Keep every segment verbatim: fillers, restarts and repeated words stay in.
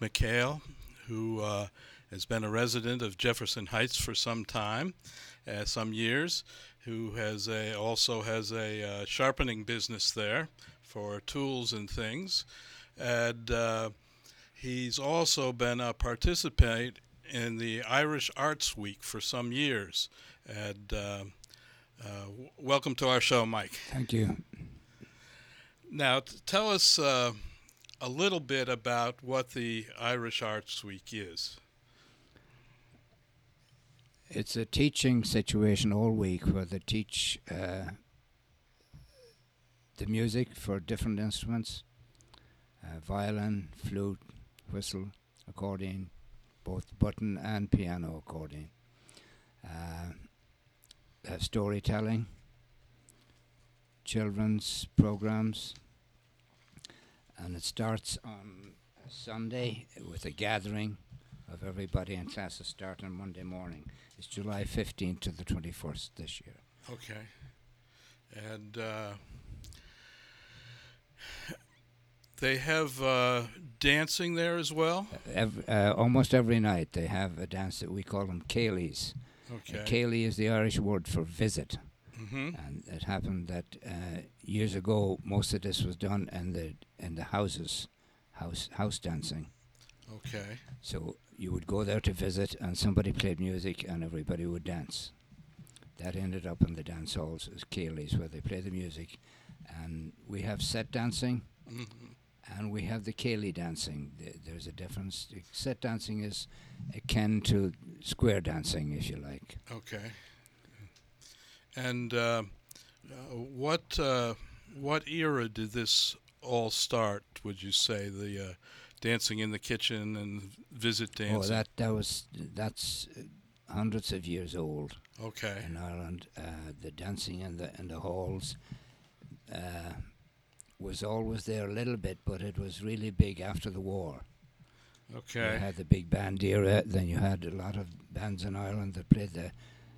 McHale, who uh, has been a resident of Jefferson Heights for some time, uh, some years, who has a also has a uh, sharpening business there for tools and things, and uh, he's also been a participant in the Irish Arts Week for some years. And uh, uh, w- welcome to our show, Mike. Thank you. Now, t- tell us uh, a little bit about what the Irish Arts Week is. It's a teaching situation all week where they teach uh, the music for different instruments, uh, violin, flute, whistle, accordion, both button and piano accordion. Uh, uh, storytelling, children's programs, and it starts on a Sunday with a gathering of everybody in classes starting Monday morning. It's July fifteenth to the twenty-first this year. Okay. And uh, they have uh, dancing there as well? Uh, ev- uh, almost every night they have a dance that we call them Céilís. Okay. Uh, Céilí is the Irish word for visit. Mm-hmm. And it happened that uh, years ago most of this was done in the in the houses, house house dancing. Okay. So you would go there to visit, and somebody played music, and everybody would dance. That ended up in the dance halls as Céilís, where they play the music, and we have set dancing, Mm-hmm. and we have the Céilí dancing. Th- there's a difference. The set dancing is akin to square dancing, if you like. Okay. And uh, uh, what uh, what era did this all start? Would you say the uh, dancing in the kitchen and visit dancing? Oh, that that was that's uh, hundreds of years old Okay. in Ireland. Uh, the dancing in the in the halls uh, was always there a little bit, but it was really big after the war. You Okay. had the big band era. Then you had a lot of bands in Ireland that played the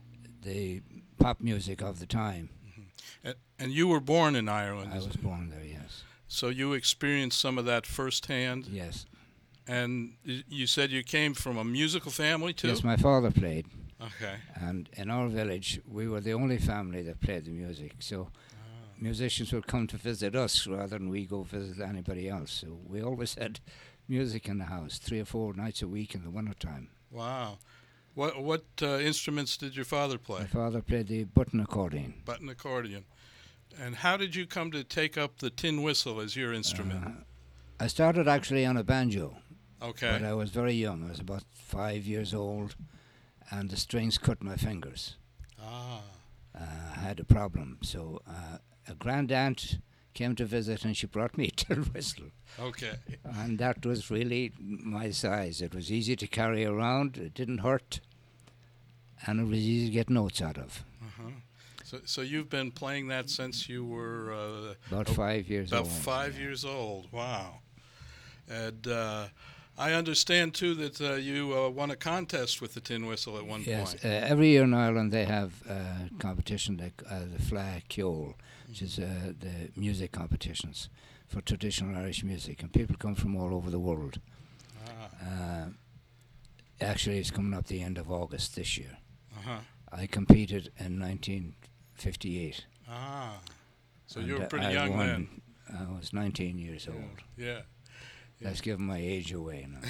the pop music of the time. And, and you were born in Ireland, I is was it? born there. Yes. So you experienced some of that firsthand. Yes. And y- you said you came from a musical family too. Yes. My father played, Okay. and in our village we were the only family that played the music. So musicians would come to visit us rather than we go visit anybody else. So we always had music in the house, three or four nights a week in the winter time. Wow. What what uh, instruments did your father play? My father played the button accordion. Button accordion. And how did you come to take up the tin whistle as your instrument? Uh, I started actually on a banjo, Okay. but I was very young. I was about five years old, and the strings cut my fingers. Ah. Uh, I had a problem, so uh, a grand aunt came to visit, and she brought me a tin whistle, Okay. and that was really my size. It was easy to carry around. It didn't hurt, and it was easy to get notes out of. Uh-huh. So so you've been playing that since you were uh, About Oh, five years about old. five yeah. years old. Wow. And uh, I understand too that uh, you uh, won a contest with the tin whistle at one Yes, point. uh, every year in Ireland they have a competition like uh, the Fleadh Cheoil, which is uh, the music competitions for traditional Irish music, and people come from all over the world. Ah. Uh, actually, it's coming up the end of August this year. Uh-huh. I competed in nineteen fifty-eight. Ah. So and, you were uh, pretty I young won. then. I was nineteen years old. Yeah. That's giving my age away now.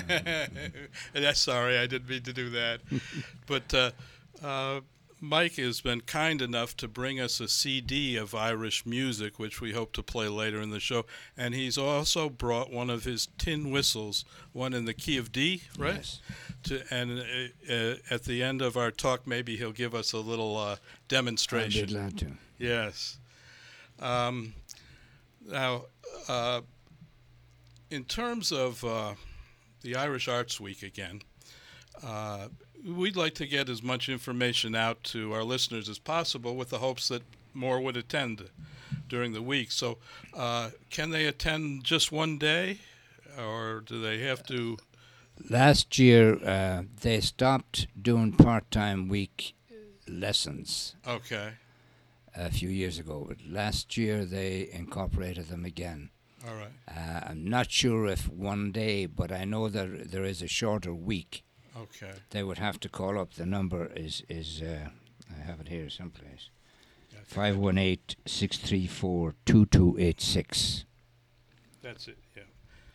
That's sorry, I didn't mean to do that. But uh, uh, Mike has been kind enough to bring us a C D of Irish music, which we hope to play later in the show. And he's also brought one of his tin whistles, one in the key of D, right? Yes. To, and uh, uh, at the end of our talk, maybe he'll give us a little uh, I'd demonstration. be glad to. Yes. Um, now, uh, in terms of uh, the Irish Arts Week again, uh, we'd like to get as much information out to our listeners as possible with the hopes that more would attend during the week. So uh, can they attend just one day, or do they have to? Last year, uh, they stopped doing part-time week lessons Okay. a few years ago. But last year, they incorporated them again. All right. Uh, I'm not sure if one day, but I know that there is a shorter week. Okay. They would have to call up. The number is is uh, I have it here someplace. Yeah, I think Five I- one eight six three four two two eight six. That's it. Yeah.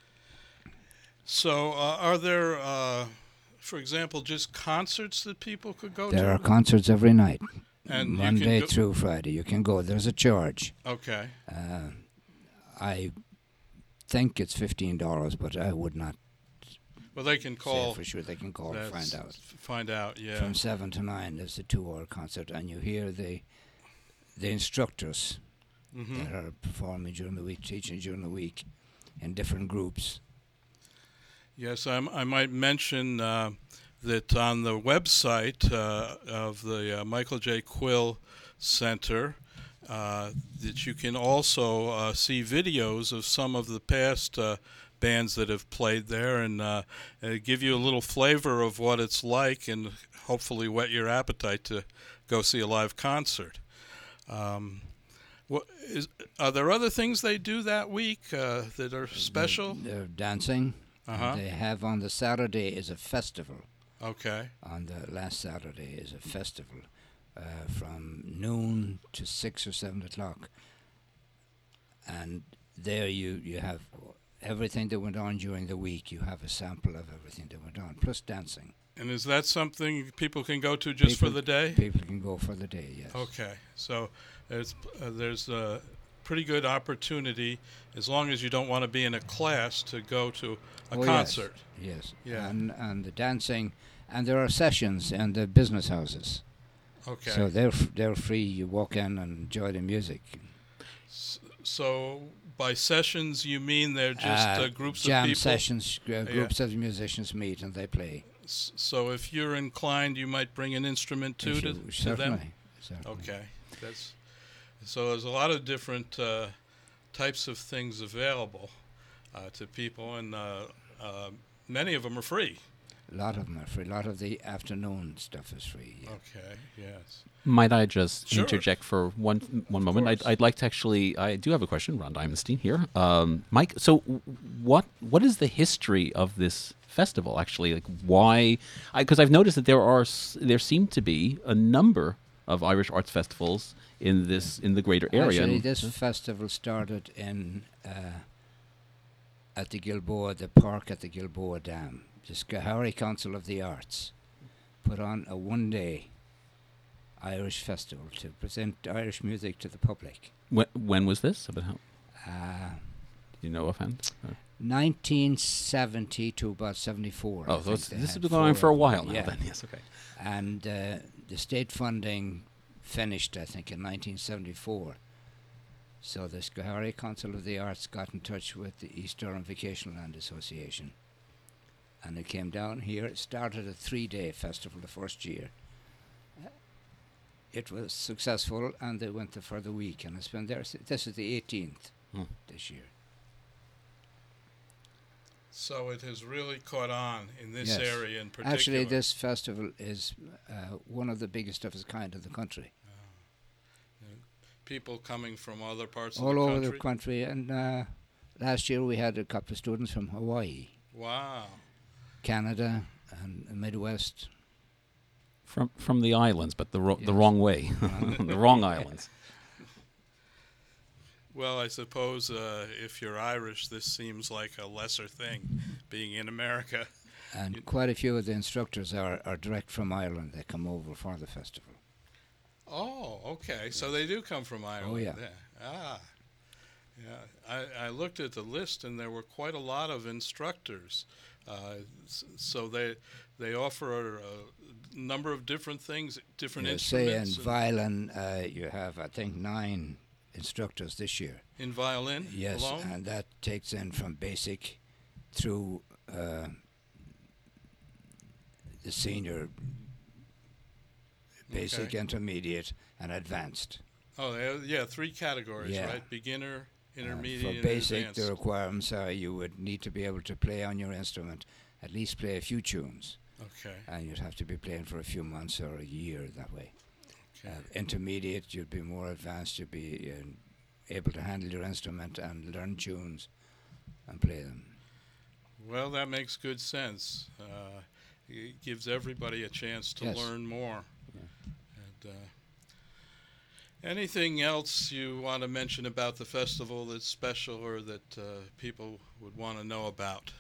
So, uh, are there, uh, for example, just concerts that people could go There to? are concerts every night, And you Monday can go- through Friday. You can go. There's a charge. Okay. Uh, I think it's fifteen dollars, but I would not Well, they can call. say for sure. They can call and that's- find out. Find out. Yeah. From seven to nine, there's a two-hour concert, and you hear the the instructors hmm that are performing during the week, teaching during the week, in different groups. Yes, I'm, I might mention uh, that on the website uh, of the uh, Michael J. Quill Center, uh, that you can also uh, see videos of some of the past uh, bands that have played there, and uh, uh, give you a little flavor of what it's like, and hopefully whet your appetite to go see a live concert. Um, what is, are there other things they do that week uh, that are special? They're, they're dancing. Uh-huh. And they have on the Saturday is a festival. Okay. On the last Saturday is a festival uh, from noon to six or seven o'clock, and there you you have everything that went on during the week. You have a sample of everything that went on, plus dancing. And is that something people can go to just for People- the day? People can go for the day. Yes. Okay, so there's uh, there's a pretty good opportunity, as long as you don't want to be in a class, to go to a Oh, yes. concert. Yes. Yeah. And and the dancing, and there are sessions in the business houses. Okay. So they're f- they're free. You walk in and enjoy the music. S- so by sessions you mean they're just uh, Uh, groups jam of people? sessions. Uh, groups of musicians meet and they play. S- So if you're inclined, you might bring an instrument too If to, you- to them. certainly. certainly. Okay, that's so. There's a lot of different uh, types of things available uh, to people, and uh, uh, many of them are free. A lot of them are free. A lot of the afternoon stuff is free. Yeah. Okay. Yes. Might I just Sure. interject for one one moment? I'd, course. I'd like to actually. I do have a question. Ron Diamonstein here, um, Mike. So, w- what what is the history of this festival? Actually, like why? Because I've noticed that there are s- there seem to be a number of Irish arts festivals in this in the greater area. Actually, and- this festival started in uh, at the Gilboa, the park at the Gilboa Dam. The Schoharie Council of the Arts put on a one-day Irish festival to present Irish music to the public. when, when was this? About how? Uh, Do you know offhand? Uh, nineteen seventy to about seventy-four. I oh, so think it's, they this has had been going on four for a of them. while now. Yeah. Then yes, okay. And uh, the state funding finished, I think, in nineteen seventy-four. So the Schoharie Council of the Arts got in touch with the East Durham Vacation Land Association. And it came down here. It started a three-day festival the first year. Uh, It was successful, and they went the further week. And it's been there. s- This is the eighteenth Hmm. this year. So it has really caught on in this Yes. area in particular. Actually, this festival is uh, one of the biggest of its kind in the country. People coming from other parts of All the over country. the country. And uh, last year we had a couple of students from Hawaii, Wow. Canada, and the Midwest. From from the islands, but the ro- the Yes. wrong way, the wrong islands. Well, I suppose uh, if you're Irish, this seems like a lesser thing, being in America. And You- quite a few of the instructors are, are direct from Ireland. They come over for the festival. Oh, okay. So they do come from Ireland. Oh, yeah. Ah, yeah. I, I looked at the list, and there were quite a lot of instructors. Uh, s- so they they offer a number of different things, different You say in instruments. and- violin, uh, you have, I think, nine instructors this year. in violin Yes, alone. and that takes in from basic through uh, the senior, basic, Okay. intermediate, and advanced. Oh, they have- yeah, three categories, Yeah. right? Beginner, Uh, intermediate, for and basic, advanced. the requirements are you would need to be able to play on your instrument, at least play a few tunes, Okay. and you'd have to be playing for a few months or a year that way. Okay. Uh, intermediate, you'd be more advanced, you'd be uh, able to handle your instrument and learn tunes and play them. Well, that makes good sense. Uh, it gives everybody a chance to Yes. learn more. And, uh, anything else you want to mention about the festival that's special or that uh, people would want to know about?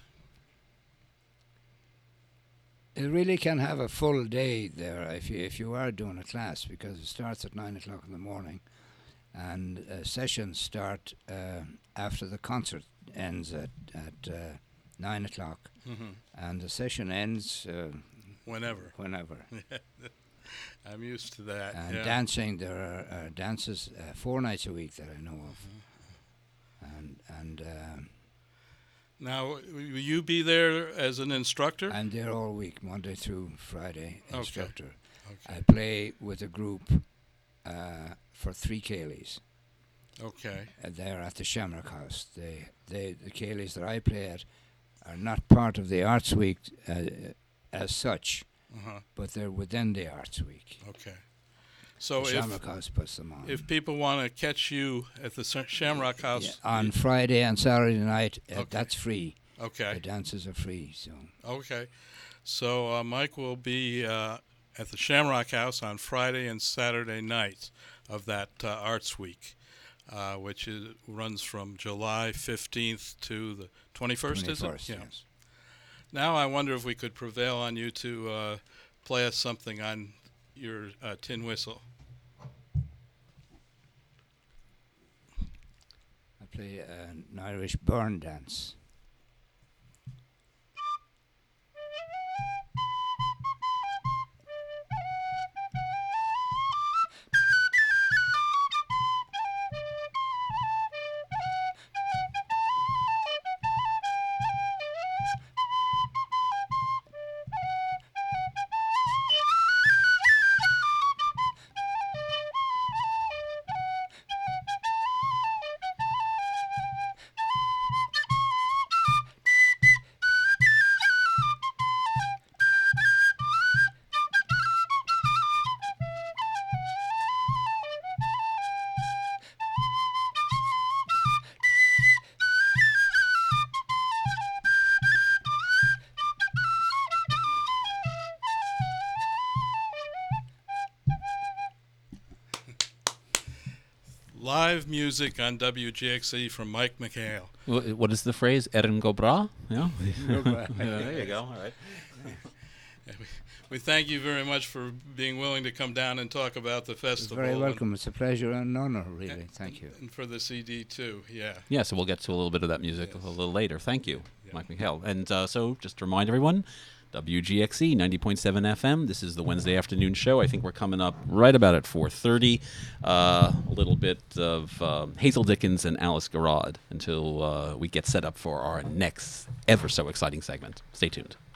It really can have a full day there if you if you are doing a class, because it starts at nine o'clock in the morning, and uh, sessions start uh, after the concert ends at at uh, nine o'clock, Mm-hmm. and the session ends uh, Whenever. whenever. I'm used to that. And yeah. dancing, there are uh, dances uh, four nights a week that I know of, and and um, Now, will you be there as an instructor? and they're all week, Monday through Friday. Okay. Instructor. Okay. I play with a group uh, for three Cayleys. Okay. Uh, they're at the Shamrock House. They, they, the Cayleys that I play at are not part of the Arts Week uh, as such, Uh-huh. but they're within the Arts Week. Okay. So the if Shamrock House puts them on. if people want to catch you at the Sa- Shamrock House, Yeah, on Friday and Saturday night, uh, Okay. that's free. okay, The dances are free. So okay. So uh, Mike will be uh, at the Shamrock House on Friday and Saturday nights of that uh, Arts Week, uh, which is, runs from July fifteenth to the twenty-first, is it? twenty-first, yes. Now I wonder if we could prevail on you to uh, play us something on your uh, tin whistle. I play uh, an Irish burn dance. Live music on W G X E from Mike McHale. Wh- What is the phrase? Erin go bra? Yeah. Go bra. Yeah, there you go. All right. We thank you very much for being willing to come down and talk about the You're festival. very and- welcome. It's a pleasure and an honor, really. and- Thank you. And for the C D too, yeah. Yeah, so we'll get to a little bit of that music Yes. a little later. Thank you, Yeah. Mike McHale. And uh, so, just to remind everyone, W G X E ninety point seven F M. This is the Wednesday afternoon show. I think we're coming up right about at four thirty. Uh, a little bit of uh, Hazel Dickens and Alice Garrod until uh, we get set up for our next ever so exciting segment. Stay tuned.